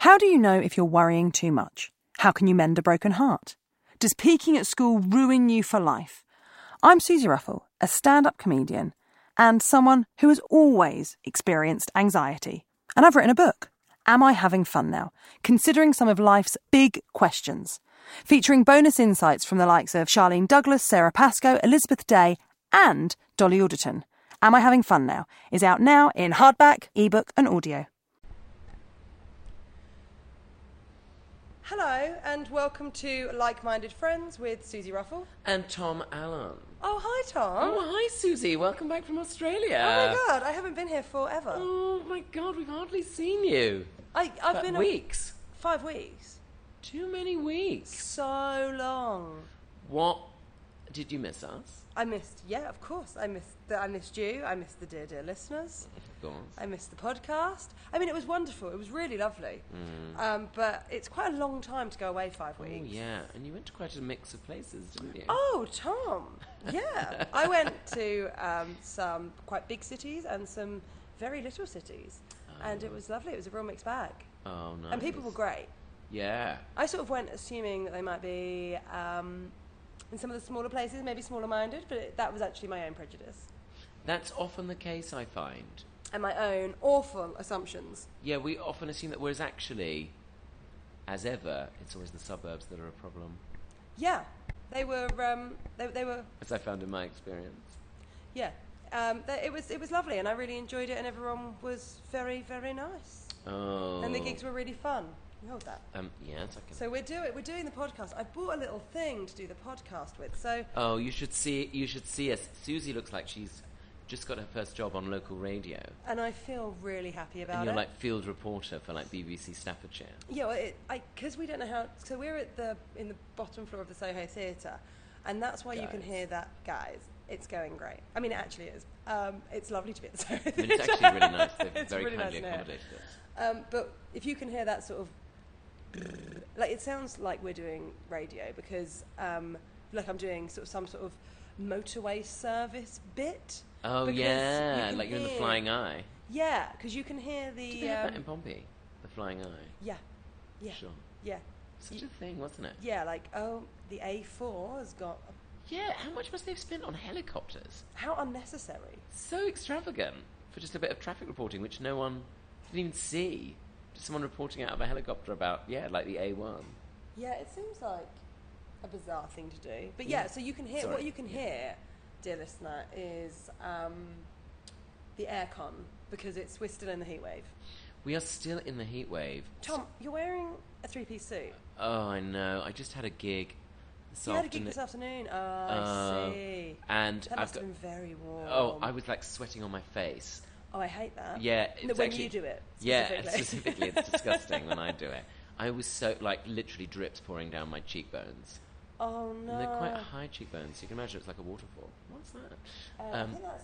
How do you know if you're worrying too much? How can you mend a broken heart? Does peaking at school ruin you for life? I'm Susie Ruffle, a stand-up comedian and someone who has always experienced anxiety. And I've written a book, Am I Having Fun Now? Considering some of life's big questions. Featuring bonus insights from the likes of Charlene Douglas, Sarah Pascoe, Elizabeth Day and Dolly Alderton. Am I Having Fun Now? Is out now in hardback, ebook and audio. Hello and welcome to Like-Minded Friends with Susie Ruffle. And Tom Allen. Oh, hi Tom. Oh, hi Susie. Welcome back from Australia. Oh my God, I haven't been here forever. Oh my God, we've hardly seen you. I've been weeks. 5 weeks. Too many weeks. So long. What? Did you miss us? I missed, yeah, of course. I missed you. I missed the dear listeners. Of course. I missed the podcast. I mean, it was wonderful. It was really lovely. But it's quite a long time to go away 5 weeks. Oh, yeah. And you went to quite a mix of places, didn't you? Oh, Tom. Yeah. I went to some quite big cities and some very little cities. And it was lovely. It was a real mixed bag. Oh, nice. And people were great. Yeah. I sort of went assuming that they might be in some of the smaller places, maybe smaller-minded, but that was actually my own prejudice. That's often the case, I find. And my own awful assumptions. Yeah, we often assume that, whereas actually, as ever, it's always the suburbs that are a problem. Yeah. They were... They were... As I found in my experience. Yeah. It was lovely, and I really enjoyed it, and everyone was very, very nice. Oh. And the gigs were really fun. You hold that. Yes, I can. So we're doing the podcast. I bought a little thing to do the podcast with. So. Oh, you should see us. Susie looks like she's just got her first job on local radio. And I feel really happy about it. And you're like field reporter for like BBC Staffordshire. Yeah, well, because we don't know how. So we're in the bottom floor of the Soho Theatre, and that's why you can hear that, guys. It's going great. I mean, it actually is. It's lovely to be at the Soho Theatre. I mean, it's actually really nice. They've very really kindly nice accommodated us. But if you can hear that sort of, like, it sounds like we're doing radio because, like, I'm doing some sort of motorway service bit. Oh yeah, like you're in the Flying Eye. Yeah, because you can hear the. Did they have that in Pompey? The Flying Eye. Yeah. Yeah. Sure. Yeah. Such a thing, wasn't it? Yeah, like the A4 has got. Yeah, how much must they have spent on helicopters? How unnecessary. So extravagant for just a bit of traffic reporting, which no one didn't even see. Just someone reporting out of a helicopter about, like the A1. Yeah, it seems like a bizarre thing to do. But yeah, so you can hear, what you can hear, dear listener, is the aircon, because we're still in the heat wave. We are still in the heat wave. Tom, you're wearing a three-piece suit. Oh, I know. I just had a gig this afternoon. You had a gig this afternoon? Oh, I see. And that must have been very warm. Oh, I was like sweating on my face. Oh, I hate that. Yeah, it's when actually, you do it. Specifically, it's disgusting when I do it. I was so literally drips pouring down my cheekbones. Oh no! And they're quite high cheekbones. So you can imagine it's like a waterfall. What's that? I think that's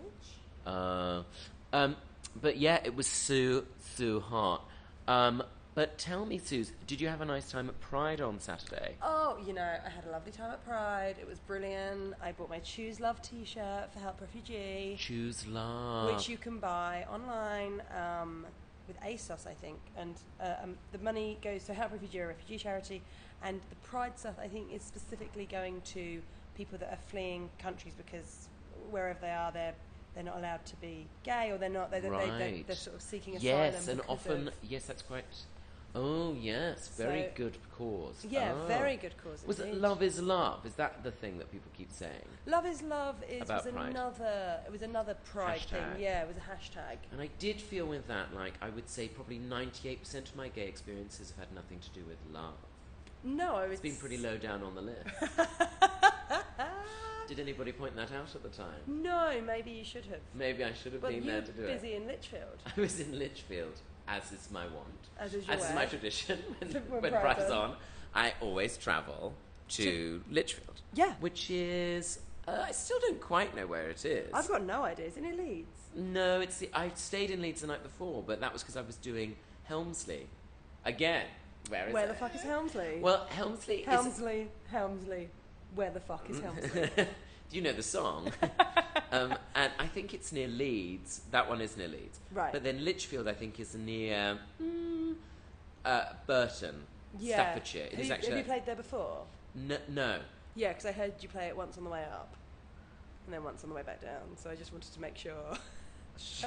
a fridge. But yeah, it was so hot. But tell me, Suze, did you have a nice time at Pride on Saturday? Oh, I had a lovely time at Pride. It was brilliant. I bought my Choose Love t-shirt for Help Refugee. Choose Love. Which you can buy online with ASOS, I think. And the money goes to Help Refugee, a refugee charity. And the Pride stuff, I think, is specifically going to people that are fleeing countries because wherever they are, they're not allowed to be gay, or they're sort of seeking asylum. Yes, and often, yes, that's quite... Oh, yes, very good cause. Yeah, very good cause. Was it Love is Love? Is that the thing that people keep saying? Love is Love was another Pride hashtag. thing. Yeah, it was a hashtag. And I did feel with that, I would say probably 98% of my gay experiences have had nothing to do with love. No, it's been pretty low down on the list. Did anybody point that out at the time? No, maybe you should have. Maybe I should have been there to do it. But you were busy in Lichfield. I was in Lichfield, as is my wont. As is my tradition. when Pride's on, I always travel to Lichfield. Yeah. Which is... I still don't quite know where it is. I've got no idea. Is it in Leeds? No, I stayed in Leeds the night before, but that was because I was doing Helmsley. Again, where the fuck is Helmsley? Well, Helmsley. Where the fuck is Helmsley? Do you know the song? And I think it's near Leeds. That one is near Leeds. Right. But then Lichfield, I think, is near... Burton, Staffordshire. It is actually. Have you played there before? No. Yeah, because I heard you play it once on the way up, and then once on the way back down. So I just wanted to make sure. Is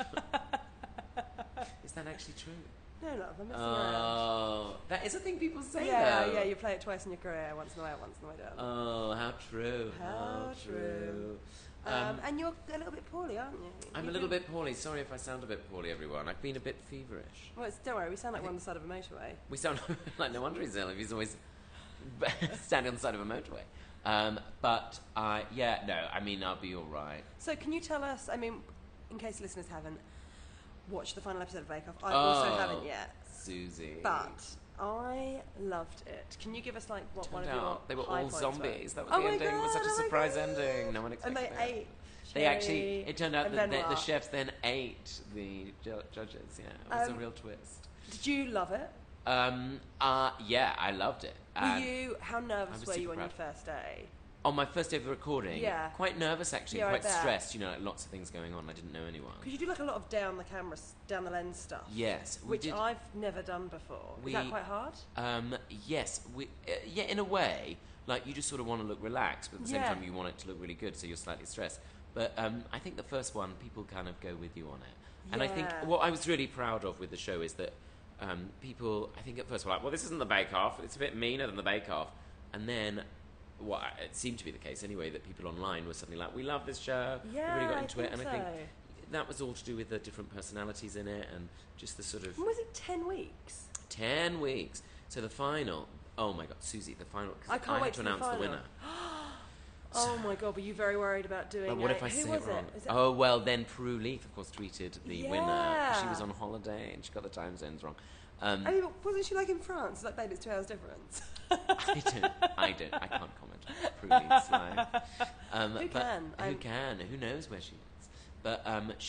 that actually true? No, I'm messing around. Oh, that is a thing people say. Yeah, though. yeah. You play it twice in your career, once on the way up, once on the way down. Oh, how true. How true. And you're a little bit poorly, aren't you? I'm a little bit poorly. Sorry if I sound a bit poorly, everyone. I've been a bit feverish. Well, don't worry. We sound like we're on the side of a motorway. We sound like no wonder he's ill if he's always standing on the side of a motorway. I mean, I'll be all right. So can you tell us, I mean, in case listeners haven't watched the final episode of Bake Off, I also haven't yet. Susie. But I loved it. Can you give us, like, what one of your they were high all points zombies. were? That was the ending. It was such a surprise ending. No one expected it. And they ate. They actually, it turned out that the what? chefs then ate the judges. Yeah, it was a real twist. Did you love it? Yeah, I loved it. How nervous were you on your proud. first day? On my first day of the recording, Yeah. quite nervous actually, Yeah, I quite bet. stressed. You know, like lots of things going on. I didn't know anyone. Because you do like a lot of down the lens stuff. Yes, we which did. I've never done before. Is that quite hard? Yes, yeah, in a way. Like you just sort of want to look relaxed, but at the same Yeah. time you want it to look really good, so you're slightly stressed. But I think the first one, people kind of go with you on it. And I think Yeah. what I was really proud of with the show is that people, I think at first were like, well, this isn't the Bake Off. It's a bit meaner than the Bake Off. And then it seemed to be the case anyway, that people online were suddenly like, we love this show. Yeah, we really got I into it. And think I think so. that was all to do with the different personalities in it and just the sort of... Was it 10 weeks? 10 weeks. So the final... Oh my God, Susie, the final... 'cause I can't had wait to to the announce the final. winner. Oh my God, were you very worried about doing But what if I who say was it wrong? Is it? Oh, well, then Prue Leith, of course, tweeted the winner. Yeah. She was on holiday and she got the time zones wrong. I mean, wasn't she like in France? Like, babe, it's 2 hours difference. I can't comment on Prue Leith's life. Who can? Who can? Who knows where she is? But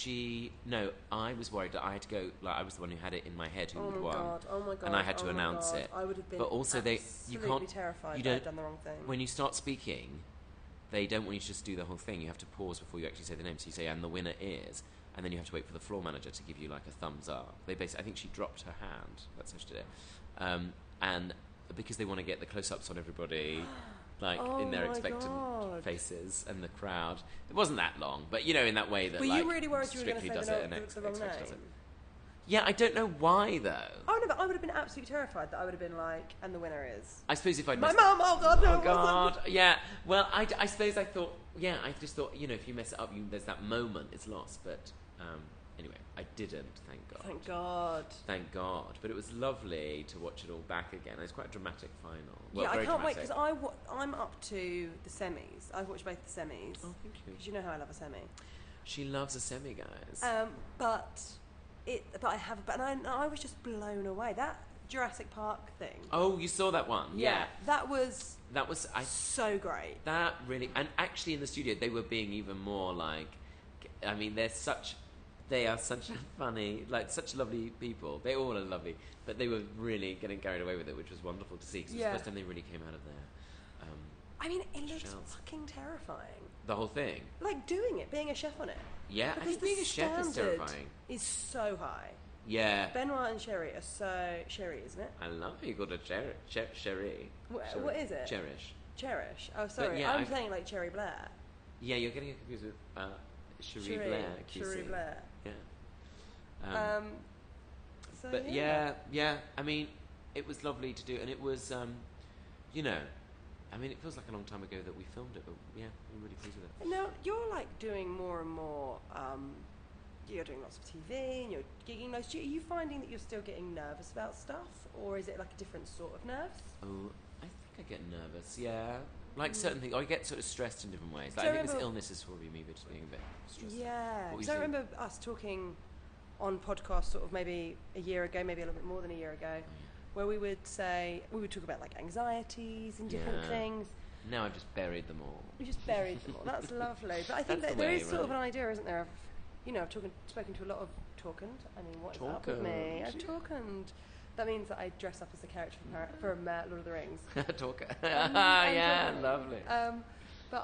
I was worried that I had to go. Like I was the one who had it in my head who would won. Oh my God! And I had to announce it. I would have been. But also, you can't. Terrified You that don't. I'd done the wrong thing. When you start speaking, they don't want you to just do the whole thing. You have to pause before you actually say the name. So you say, "And the winner is," and then you have to wait for the floor manager to give you like a thumbs up. They basically, I think she dropped her hand. That's how she did it. And because they want to get the close-ups on everybody. Like in their expectant faces and the crowd. It wasn't that long, but you know, in that way that. Were like, you really worried you were going to Strictly say does it and the wrong X-Factor does name? it. Yeah, I don't know why though. Oh no, but I would have been absolutely terrified. That I would have been like, and the winner is. I suppose if I'd My messed mum! Oh God! No, Oh God! Yeah. Well, I suppose I thought. Yeah, I just thought. You know, if you mess it up, there's that moment. It's lost. But anyway, I didn't. Thank God. Thank God. Thank God. But it was lovely to watch it all back again. It was quite a dramatic final. Well, Yeah, I very can't wait dramatic. because I'm up to the semis. I've watched both the semis. Oh, thank you. Because you know how I love a semi. She loves a semi, guys. I was just blown away. That Jurassic Park thing. Oh, you saw that one? Yeah. That was so great. That really, and actually in the studio they were being even more like, I mean, they are such funny, like such lovely people. They all are lovely, but they were really getting carried away with it, which was wonderful to see. Because it was the first time they really came out of their. I mean, it looks shells. fucking terrifying. The whole thing. Like doing it, being a chef on it. Yeah, Because I think being a chef is standard terrifying. Is so high. Yeah. Benoit and Sherry are so Sherry, isn't it? I love how you called her Sherry. What is it? Cherish. Cherish. Oh, sorry. yeah, I'm saying like Cherry Blair. Yeah, you're getting confused with Cherie Blair. QC. Cherie Blair. Yeah. So But yeah. I mean, it was lovely to do, and it was, you know, I mean, it feels like a long time ago that we filmed it, but yeah, we're really pleased with it. Now you're like doing more and more. You're doing lots of TV and you're gigging loads. Are you finding that you're still getting nervous about stuff, or is it like a different sort of nerves? Oh, I think I get nervous. Yeah, like certain things. I get sort of stressed in different ways. Like, So I think this remember- illness is probably me just being a bit stressed. Yeah, What were you because I saying? remember us talking on podcasts sort of maybe a year ago, maybe a little bit more than a year ago, where we would talk about like anxieties and different Yeah. things. Now I've just buried them all. We just buried them all. That's lovely. But I think That's that the there way, is sort of an right? idea, isn't there? Of, you know, I've spoken to a lot of talkand. I mean, what is up with me? I've talkand. That means that I dress up as the character from Lord of the Rings. Talker. I'm Yeah, talking. lovely. But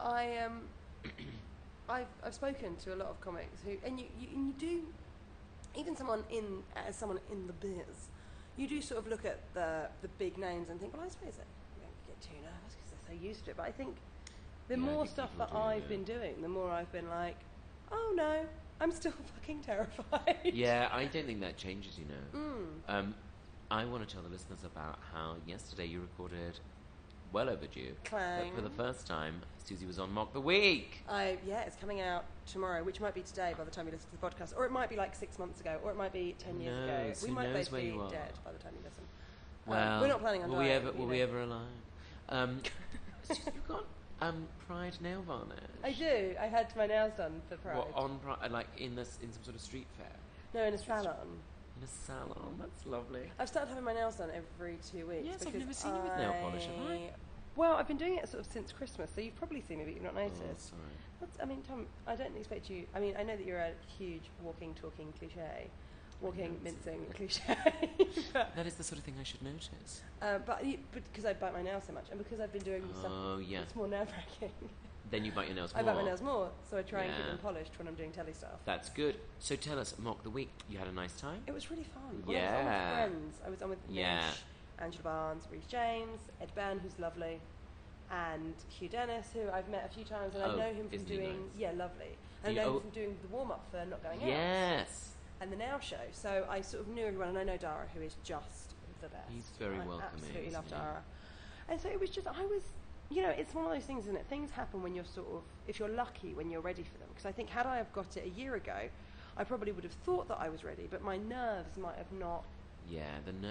I've spoken to a lot of comics who, and you do, even someone in the biz, you do sort of look at the big names and think, well, I suppose that you don't get too nervous because they're so used to it. But I think the Yeah, I more think stuff people that do, I've yeah. been doing, the more I've been like, oh no, I'm still fucking terrified. Yeah, I don't think that changes, you know. Mm. I want to tell the listeners about how yesterday you recorded well overdue. Clang. But for the first time, Susie was on Mock the Week. It's coming out tomorrow, which might be today by the time you listen to the podcast, or it might be like 6 months ago, or it might be 10 years ago. Knows? We Who might knows both where be you are? dead by the time you listen. Well, we're not planning on will dying. Will we ever alive? You've got Pride nail varnish. I do. I had my nails done for Pride. What, on Pride? Like in some sort of street fair? No, in a salon. In a salon. That's lovely. I've started having my nails done every 2 weeks. Yes, I've because never seen you with nail polish, have I? Well, I've been doing it sort of since Christmas, so you've probably seen me, but you've not noticed. Oh, sorry. I mean, Tom, I don't expect you. I mean, I know that you're a huge walking, talking cliche, walking, mincing cliche. That is the sort of thing I should notice. But because I bite my nails so much, and because I've been doing stuff, yeah. it's more nerve-wracking. Then you bite your nails I more. bite my nails more, so I try and keep Yeah. them polished when I'm doing telly stuff. That's good. So tell us, Mock the Week. You had a nice time? It was really fun. Well, Yeah. I was on with friends. I was on with Yeah. Nish, Angela Barnes, Reece James, Ed Byrne, who's lovely, and Hugh Dennis, who I've met a few times, and I Oh, know him from isn't he doing nice? lovely. And You- I know oh. him from doing the warm up for Not Going Out Yes. and the Now Show. So I sort of knew everyone, and I know Dara, who is just the best. He's very I welcoming, absolutely isn't love he? Dara. And so it was just, it's one of those things, isn't it? Things happen when you're sort of, if you're lucky, when you're ready for them. Because I think had I have got it a year ago, I probably would have thought that I was ready, but my nerves might have not. Yeah,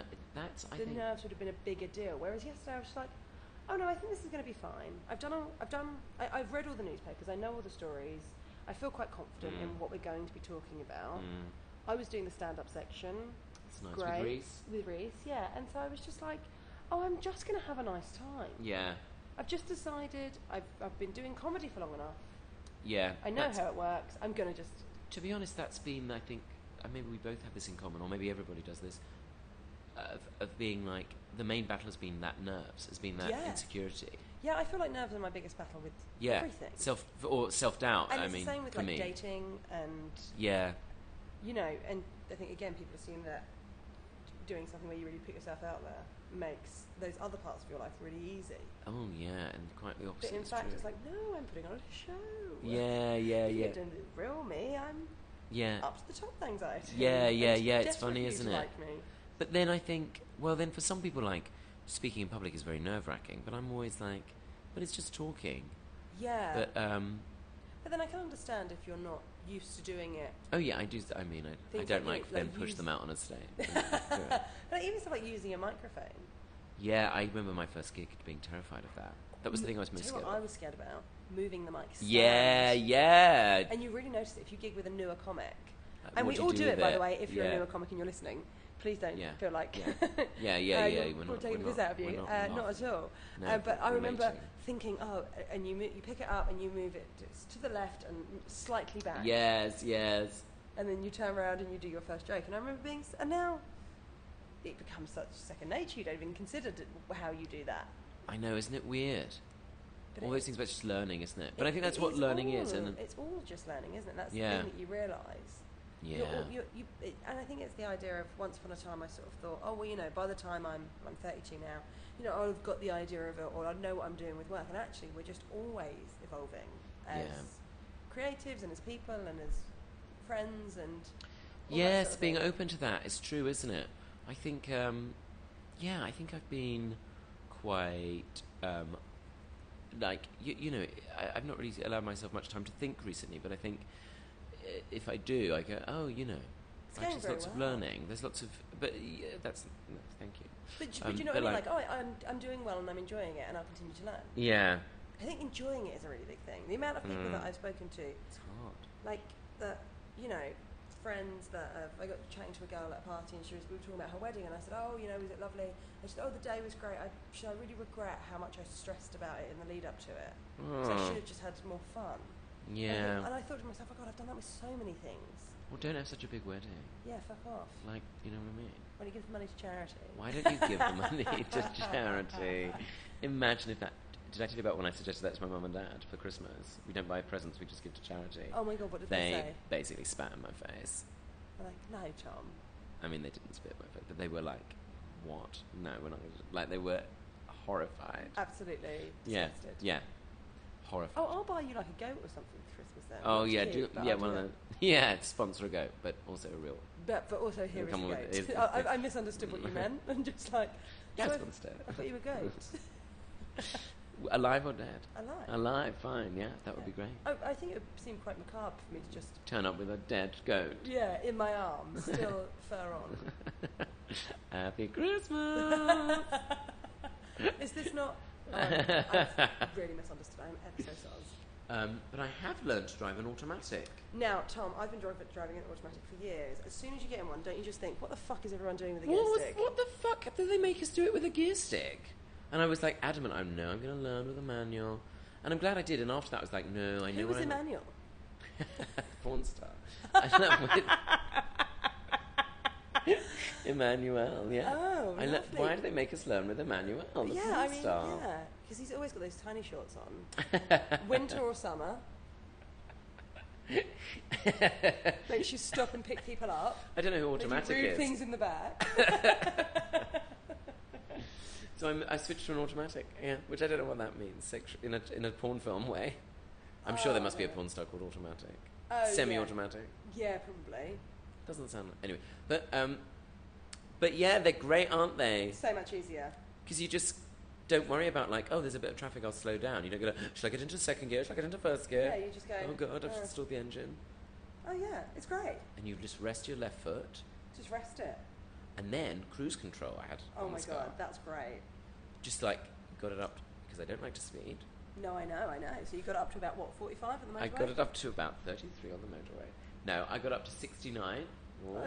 I think... Nerves would have been a bigger deal. Whereas yesterday I was just like, oh no, I think this is going to be fine. I've read all the newspapers. I know all the stories. I feel quite confident in what we're going to be talking about. I was doing the stand-up section. It's nice. Great. With Reece? With Reece, yeah. And so I was just like, oh, I'm just going to have a nice time. Yeah. I've just decided I've been doing comedy for long enough. Yeah. I know how it works. I'm going to just... To be honest, that's been, I think, maybe we both have this in common, or maybe everybody does this, of being like, the main battle has been that nerves, has been that insecurity. Yeah, I feel like nerves are my biggest battle with everything. Self-doubt, and I it's mean, the same with for like me. dating and... Yeah. You know, and I think, again, people assume that doing something where you really put yourself out there makes those other parts of your life really easy. Oh, yeah, and quite the opposite But in is fact, true. it's like, no, I'm putting on a show. Yeah. You're doing the real me. I'm up to the top with anxiety. Yeah, And it's desperate funny, for you isn't to it? Like me. But then I think, well, then for some people, like, speaking in public is very nerve-wracking, but I'm always like, but it's just talking. Yeah. But then I can understand if you're not used to doing it. oh yeah, I do. I mean, I Things don't like like you, then like push use- them out on a stage. But even stuff like using a microphone. Yeah, I remember my first gig being terrified of that. That was the thing I was most Tell you scared what I of. was scared about? Moving the mic stand. Yeah. And you really notice it if you gig with a newer comic. What And we do all you do do it, with by it? the way, if you're Yeah. a newer comic and you're listening. Please don't feel like Yeah. we're taking the piss out of you. Not at all. No, but I remember relating. thinking, and you pick it up and you move it to the left and slightly back. Yes. And then you turn around and you do your first joke. And I remember and now it becomes such second nature. You don't even consider how you do that. I know, isn't it weird? But All those things about just learning, isn't it? But I think that's what learning is. And it's all just learning, isn't it? That's Yeah. the thing that you realise. yeah. And I think it's the idea of once upon a time I sort of thought, oh, well, you know, by the time I'm 32 now, you know, I'll have got the idea of it, or I know what I'm doing with work. And actually, we're just always evolving as creatives and as people and as friends and all that Yes, sort of being thing. open to that is true, isn't it? I think, I think I've been quite, like, you know, I've not really allowed myself much time to think recently, but I think if I do, I go, oh, you know, It's like, going there's very lots of well. learning. There's lots of, but thank you. But you know what but I mean? like- Like, I'm doing well and I'm enjoying it and I'll continue to learn. Yeah. I think enjoying it is a really big thing. The amount of people that I've spoken to, It's hard. like you know, friends that I got chatting to a girl at a party and we were talking about her wedding and I said, oh, you know, was it lovely? And she said, oh, the day was great. I really regret how much I stressed about it in the lead up to it. So I should have just had more fun. Yeah. And I thought to myself, oh God, I've done that with so many things. Well, don't have such a big wedding. Yeah, fuck off. Like, you know what I mean? When you give the money to charity. Why don't you give the money to charity? Imagine if that... Did I tell you about when I suggested that to my mum and dad for Christmas? We don't buy presents, we just give to charity. Oh my God, what did they say? Basically spat in my face. They're like, no, Tom. I mean, they didn't spit in my face, but they were like, what? No, we're not going to. Like, they were horrified. Absolutely Yeah, disgusted. yeah. Horrified. Oh, I'll buy you like a goat or something for Christmas then. Oh, It's yeah, cute, but yeah, I'll one do of it. the. Yeah, sponsor a goat, but also a real. But also here is Come a on with goat. it. I misunderstood what you meant, and just like. Yeah, so it's understood. I thought you were goat. Alive or dead? Alive. Alive, fine, yeah, that would be great. I think it would seem quite macabre for me to just. Turn up with a dead goat. Yeah, in my arms, still fur on. Happy Christmas! Is this not? I've really misunderstood. I'm ever so sorry. But I have learned to drive an automatic. Now, Tom, I've been driving an automatic for years. As soon as you get in one, don't you just think, what the fuck is everyone doing with a gear stick? What the fuck did they make us do it with a gear stick? And I was like adamant, I'm going to learn with a manual. And I'm glad I did. And after that, I was like, no, I know Who was Emmanuel? Porn star. I love with Emmanuel, yeah. Oh, lovely. Why do they make us learn with Emmanuel, the Yeah, porn I mean, star? yeah. Because he's always got those tiny shorts on. Winter or summer. Makes you stop and pick people up. I don't know who Makes you automatic rude is. things in the back. So I switched to an automatic, yeah, which I don't know what that means in a porn film way. I'm sure there must be a porn star called Automatic. Oh, Semi-automatic. Yeah, probably. Doesn't sound like... Anyway, but yeah, they're great, aren't they? So much easier. Because you just don't worry about like, oh, there's a bit of traffic, I'll slow down. You don't go, should I get into second gear? Should I get into first gear? Yeah, you just go... Oh God, I've stalled the engine. Oh yeah, it's great. And you just rest your left foot. Just rest it. And then cruise control I had Oh on my this car. God, that's great. Just like got it up because I don't like to speed. No, I know. So you got up to about, what, 45 on the motorway? I got it up to about 33 on the motorway. No, I got up to 69. Whoa.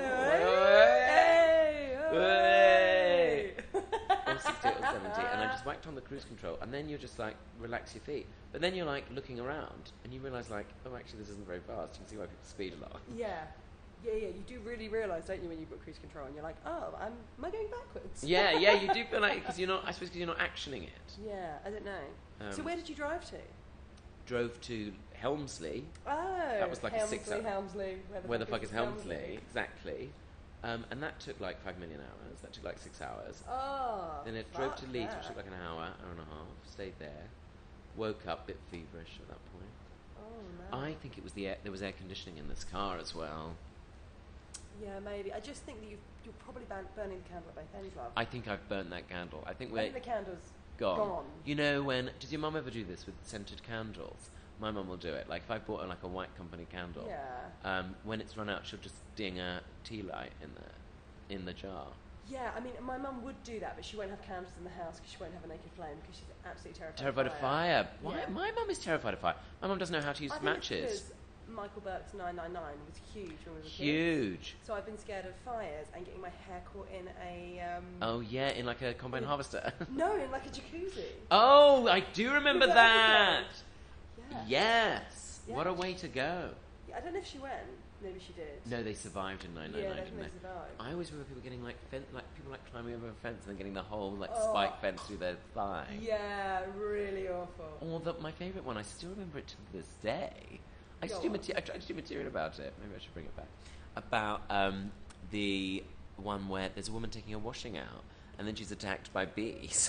Hey! Hey! Or 68 or 70. And I just whacked on the cruise control. And then you're just like, relax your feet. But then you're like looking around and you realise like, oh, actually this isn't very fast. You can see why people speed a lot. Yeah. You do really realise, don't you, when you've got cruise control and you're like, oh, am I going backwards? Yeah, you do feel like, because you're not, I suppose because you're not actioning it. Yeah, I don't know. So where did you drive to? Drove to Helmsley. Oh, That was like a 6 hour. Helmsley. Where the fuck is Helmsley? Exactly. And that took like 5 million hours. That took like 6 hours. Oh. Then it drove to Leeds, which took like an hour and a half. Stayed there. Woke up a bit feverish at that point. Oh no. I think it was there was air conditioning in this car as well. Yeah, maybe. I just think that you're probably burning the candle at both ends, love. I think I've burnt that candle. I think the candle's gone. You know when? Does your mum ever do this with scented candles? My mum will do it. Like if I bought like a white company candle, Yeah. When it's run out, she'll just ding a tea light in the jar. Yeah, I mean, my mum would do that, but she won't have candles in the house because she won't have a naked flame because she's absolutely Terrified of fire. Why? Yeah. My mum is terrified of fire. My mum doesn't know how to use I think matches. it's because Michael Burke's 999 was huge when we were kids. Huge. So I've been scared of fires and getting my hair caught in a... Oh yeah, in like a combine harvester. No, in like a jacuzzi. Oh, I do remember With that. Yeah. Yes. Yeah. What a way to go. Yeah, I don't know if she went. Maybe she did. No, they survived in 999, Yeah, didn't they they? survived. I always remember people getting like people like climbing over a fence and then getting the whole like Oh. spike fence through their thigh. Yeah, really awful. Or my favourite one, I still remember it to this day. I Go tried to do material about it. Maybe I should bring it back. About the one where there's a woman taking a washing out and then she's attacked by bees.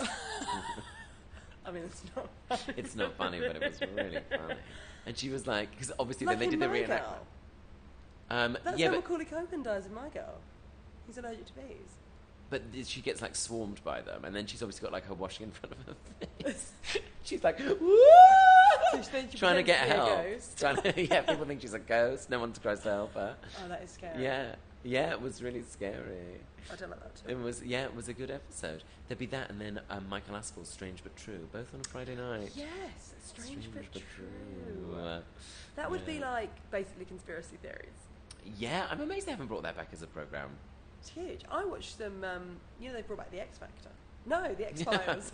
I mean, it's not funny. It's not funny, but it was really funny. And she was like, because obviously Like then they in did the My reenactment. Girl. That's Yeah, how but Macaulay Culkin dies in My Girl. He's allergic to bees. she gets like swarmed by them, and then she's obviously got like her washing in front of her face. She's like, woo! So she Trying to pretends get to be a help. ghost. Yeah, people think she's a ghost. No one tries to help her. Oh, that is scary. Yeah, it was really scary. I don't like that too. It was a good episode. There'd be that, and then Michael Aspel's Strange But True, both on a Friday night. Yes, strange but true. That Yeah. would be like basically conspiracy theories. Yeah, I'm amazed they haven't brought that back as a programme. It's huge. I watched them. They brought back the X Factor. No, the X Files.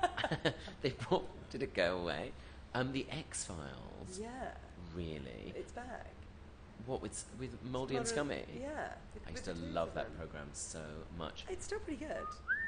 Did it go away? The X Files. Yeah, Really? it's back. What with Mouldy and Scummy? Yeah. I used with to the two love of that them. programme so much. It's still pretty good.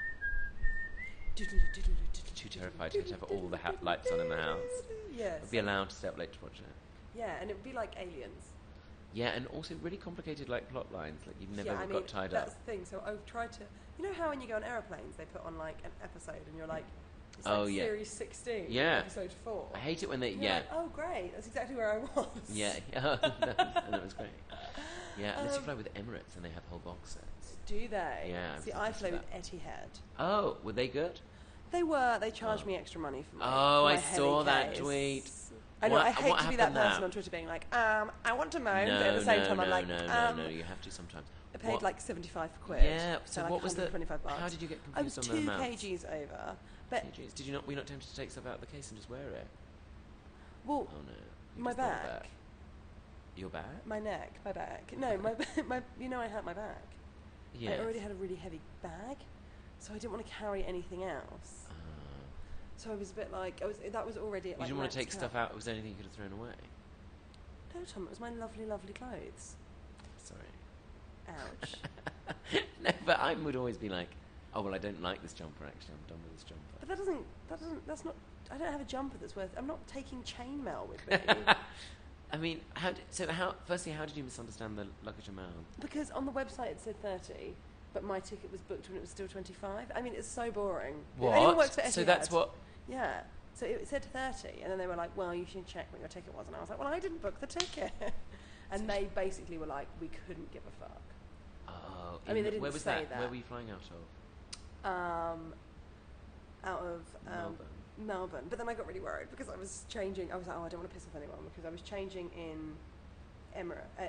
Too terrified to have all the lights on in the house. Yeah. I'd be allowed to stay up late to watch it. Yeah, and it would be like Aliens. Yeah, and also really complicated like plot lines. Like you've never yeah, I got mean, tied that's up. the thing. So I've tried to You know how when you go on aeroplanes, they put on like an episode, and you're like, it's Oh, like yeah. series 16, Yeah. episode 4. I hate it when they. And you're Yeah. like, oh great, that's exactly where I was. Yeah. That was great. Yeah. Unless you fly with Emirates and they have whole box sets. Do they? Yeah, I've See, listened I to flew with that. Etihad. Oh, were they good? They were. They charged me extra money for my. Oh, for my I saw heli that case. tweet. I know. What- I hate what to be that happened person now? on Twitter being like, I want to moan, No, but at the same no, time, no, I'm like, no. You have to sometimes. I paid What- like 75 quid. Yeah. So like what was the? 125 bucks. How did you get I was confused on 2 the amounts? kgs over, but Kgs. Did you not? Were you not tempted to take stuff out of the case and just wear it? well, Oh no. You my just thought of back, that. Your back? my neck, my back. No, my. You know, I hurt my back. Yes. I already had a really heavy bag, so I didn't want to carry anything else. So I was a bit like, that was already at You like didn't want to max take stuff cap. out. Was there anything you could have thrown away? No, Tom, it was my lovely, lovely clothes. Sorry. Ouch. No, but I would always be like, oh well, I don't like this jumper. Actually, I'm done with this jumper. But that's not. I don't have a jumper that's worth. I'm not taking chainmail with me. I mean, firstly, how did you misunderstand the luggage amount? Because on the website it said 30, but my ticket was booked when it was still 25. I mean, it's so boring. If anyone works for Etihad, So that's what. Yeah. So it said 30, and then they were like, well, you should check what your ticket was. And I was like, well, I didn't book the ticket. And they basically were like, we couldn't give a fuck. Oh, I mean, they didn't where was say that? that. Where were you flying out of? Out of Melbourne. Melbourne. But then I got really worried because I was changing. I was like, oh, I don't want to piss off anyone, because I was changing in in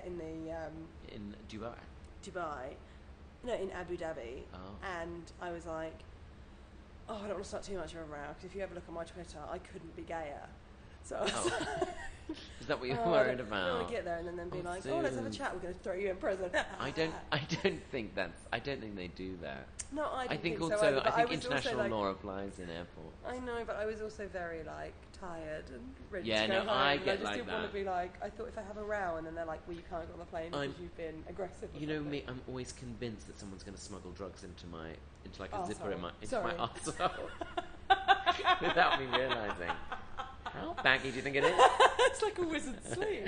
In Dubai, no, in Abu Dhabi, Oh. and I was like, oh, I don't want to start too much of a row, because if you ever look on my Twitter, I couldn't be gayer. So I was Oh. like, Is that what you're oh, worried I don't about? want to get there and then be Oh, like, oh, let's have a Susan. chat. We're going to throw you in prison. I don't think they do that. No, I I didn't think so also, either, but I think was also, international like, law applies in airports. I know, but I was also very like tired and ready Yeah, to go no, home. I and get I just like didn't want that. to be like. I thought if I have a row and then they're like, well, you can't go on the plane because you've been aggressive. or You know something. me, I'm always convinced that someone's going to smuggle drugs into like a Arsehole. zipper in my Sorry. arsehole without me realising. How baggy do you think it is? It's like a wizard's sleeve.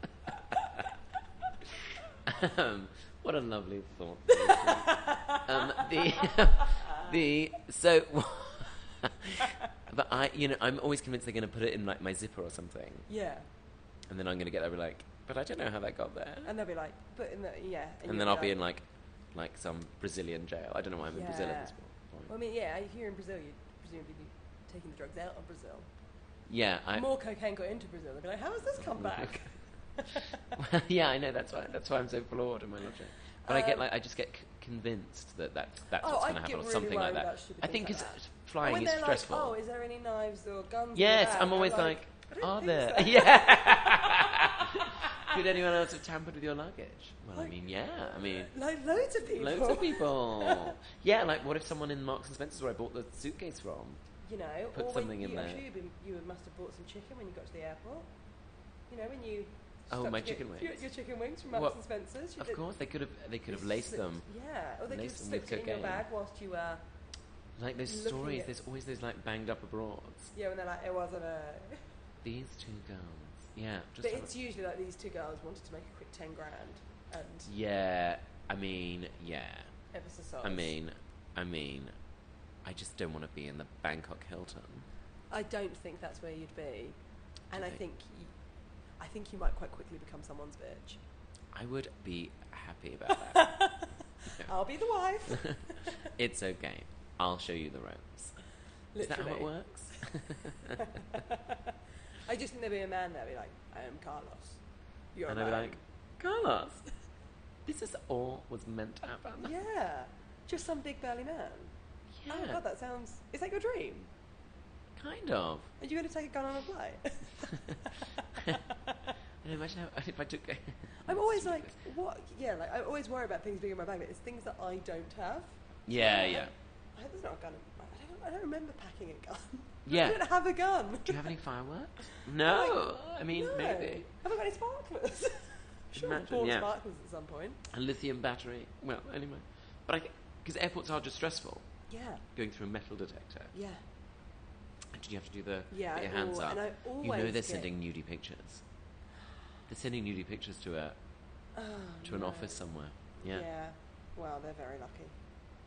What a lovely thought. So, but I'm always convinced they're going to put it in like my zipper or something, Yeah, and then I'm going to get there and be like, but I don't know how that got there. and they'll be like, but in the And then I'll be in like some Brazilian jail. I don't know why I'm in Brazil at this point. Well, I mean, yeah, if you're in Brazil, you'd presumably be taking the drugs out of Brazil. Yeah, More cocaine got into Brazil. They'd be like, how has this come back? Well, yeah, I know. That's why I'm so flawed in my logic. But I just get convinced that's what's going to happen, or something like that. I think because flying when is they're stressful. like, oh, is there any knives or guns? Yes, in the bag? I'm always like, I don't are think there? so. Yeah. Could anyone else have tampered with your luggage? Well, I Like- mean, yeah. I mean, Like loads of people. loads of people. Yeah, like what if someone in Marks and Spencer's where I bought the suitcase from? You know, Put or something when in I'm there. sure you must have bought some chicken when you got to the airport. You know, when you. Oh, stopped my to get chicken wings. Your chicken wings from Marks What? and Spencer's. Of course, they could have laced them. Yeah, or they could have Laced them with slipped it in your cocaine. bag whilst you were. Like those Looking stories, at- there's always those like banged up abroads. Yeah, when they're like, it wasn't a. These two girls. Yeah, just But have it's usually like these two girls wanted to make a quick 10 grand and yeah. I mean, yeah. ever so soft. I mean, I just don't want to be in the Bangkok Hilton. I don't think that's where you'd be, and Okay. I think you might quite quickly become someone's bitch. I would be happy about that. I'll be the wife. It's okay. I'll show you the ropes. Is that how it Literally. works? I just think there'd be a man there, be like, I am Carlos. You're And a I'd be man. like, Carlos, this is all was meant to happen. Yeah, just some big burly man. Yeah, Oh my god, that sounds. Is that your dream? kind of. Are you going to take a gun on a flight? And imagine if I took. I'm always like, what? Yeah, like I always worry about things being in my bag, but it's things that I don't have. Yeah, I yeah. I hope there's not a gun. I don't remember packing a gun. Yeah. I don't have a gun. Do you have any fireworks? No. I mean, No. maybe. Have I got any sparklers? Sure, Imagine, bought yeah. sparklers at some point. A lithium battery. Well, anyway. But I think, because airports are just stressful, Yeah, going through a metal detector. yeah, And did you have to do the yeah. put your hands up? And I You always know they're get- sending nudie pictures. They're sending nudie pictures to an no. office somewhere. Yeah. Yeah. Well, they're very lucky.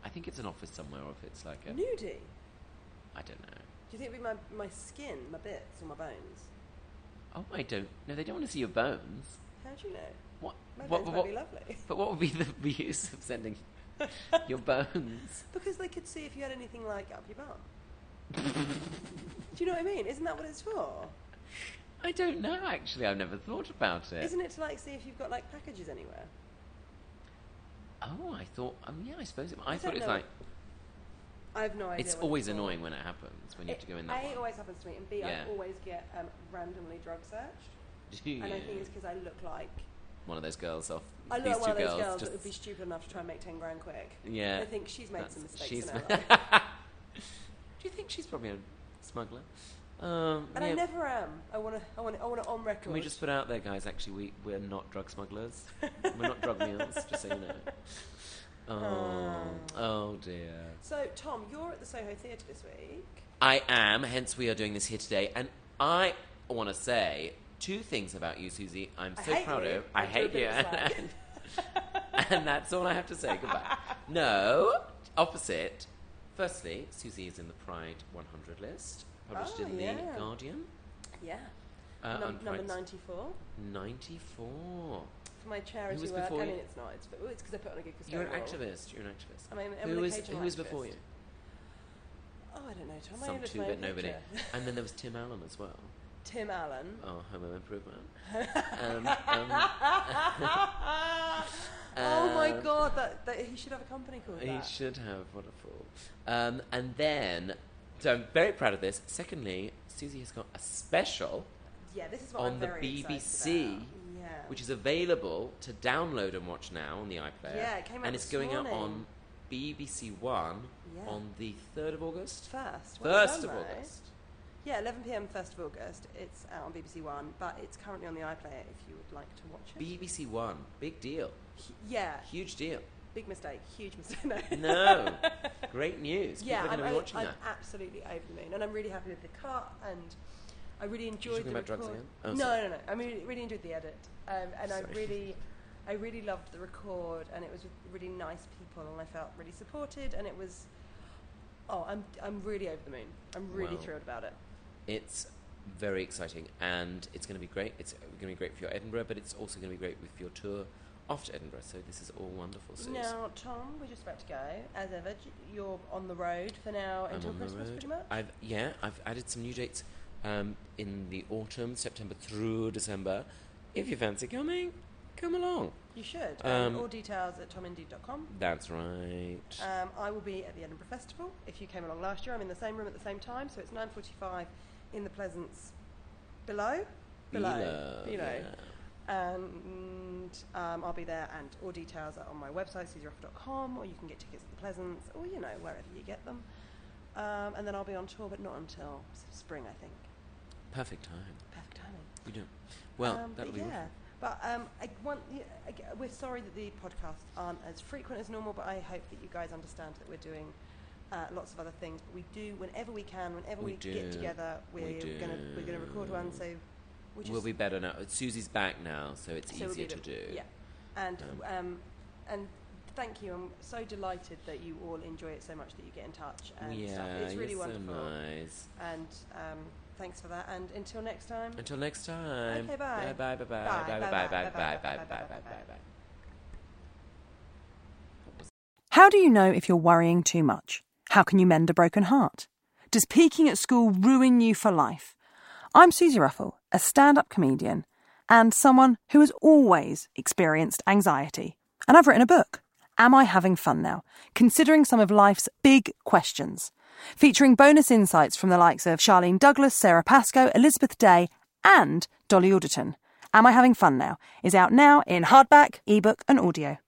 I think it's an office somewhere, or if it's like a... Nudie? I don't know. Do you think it'd be my skin, my bits, or my bones? Oh, I don't... No, they don't want to see your bones. How do you know? What? My What? bones might be lovely. But what would be the use of sending your bones? Because they could see if you had anything like up your bum. Do you know what I mean? Isn't that what it's for? I don't know, actually. I've never thought about it. Isn't it to like see if you've got like packages anywhere? Oh, I thought... yeah, I suppose... I thought don't it was know. like... I have no idea. It's what always for. annoying when it happens, when you have to go in that A, one. it always happens to me, and B, Yeah. I always get randomly drug searched. Yeah. And I think it's because I look like... One of those girls off... I look these like one of two those girls just, that would be stupid enough to try and make 10 grand quick. Yeah. I think she's made some mistakes she's in her life. Do you think she's probably a smuggler? And yeah. I never am. I want it on record. Can we just put out there, guys, actually, we're not drug smugglers. We're not drug mules, just so you know. Oh dear. So, Tom, you're at the Soho Theatre this week. I am, hence we are doing this here today. And I want to say 2 things about you, Susie. I'm so proud of. I hate you. And that's all I have to say. Goodbye. No, opposite. Firstly, Susie is in the Pride 100 list, published in the Guardian. Yeah. On Number Pride. 94. 94. For my charity was work. before I you? mean, it's not. It's because I put on a gig for You're an Stonewall. activist. You're an activist. I mean, who an was occasional before activist. you? Oh, I don't know, Tom. I Some only looked two, at my but own nobody. picture. And then there was Tim Allen as well. Tim Allen. Oh, Home Improvement. Oh my God! That he should have a company called that. He should have. Wonderful. And then, so I'm very proud of this. Secondly, Susie has got a special Yeah, this is what on I'm the very BBC, excited about. Yeah. which is available to download and watch now on the iPlayer. Yeah, it came out and this it's going out morning. on BBC One Yeah. on the 3rd of August. First. 1st of August. Yeah, 11 p.m. 1st of August. It's out on BBC One, but it's currently on the iPlayer if you would like to watch it. BBC One, big deal, Yeah, huge deal. big mistake, huge mistake. No, great news. Yeah, People are going to be watching I'm that. absolutely over the moon, and I'm really happy with the cut, and I really enjoyed talking the about drugs record. again? Oh, no, sorry. no, no. I mean, really enjoyed the edit, and Sorry. I really loved the record, and it was with really nice people, and I felt really supported, and it was. Oh, I'm really over the moon. I'm really Wow. thrilled about it. It's very exciting, and it's going to be great. It's going to be great for your Edinburgh, but it's also going to be great with your tour after Edinburgh. So this is all wonderful, Suze. Now, Tom, we're just about to go. As ever, you're on the road for now I'm until on the Christmas, road. pretty much. I've added some new dates in the autumn, September through December. If you fancy coming, come along. You should. All details at tomindeed.com. That's right. I will be at the Edinburgh Festival. If you came along last year, I'm in the same room at the same time, so it's 9:45 in the Pleasance below. Yeah. And I'll be there, and all details are on my website, susieruff.com, or you can get tickets at the Pleasance, or wherever you get them. And then I'll be on tour, but not until spring, I think. Perfect time. Perfect timing. We do. Well, that'll but be yeah. But we're sorry that the podcasts aren't as frequent as normal, but I hope that you guys understand that we're doing lots of other things. But we do whenever we can, whenever we get together, we're gonna record one. So we'll be better now. Susie's back now, so it's easier to do. Yeah, and thank you. I'm so delighted that you all enjoy it so much that you get in touch and stuff. It's really you're wonderful. So nice. And thanks for that. And until next time. Until next time. Okay, bye. Yeah, bye, bye, bye, Bye, bye, bye, bye, bye, bye, bye, bye, bye, bye, bye, bye, bye, bye. How do you know if you're worrying too much? How can you mend a broken heart? Does peaking at school ruin you for life? I'm Susie Ruffle, a stand-up comedian and someone who has always experienced anxiety. And I've written a book, Am I Having Fun Now? Considering some of life's big questions. Featuring bonus insights from the likes of Charlene Douglas, Sarah Pascoe, Elizabeth Day and Dolly Alderton. Am I Having Fun Now? Is out now in hardback, ebook and audio.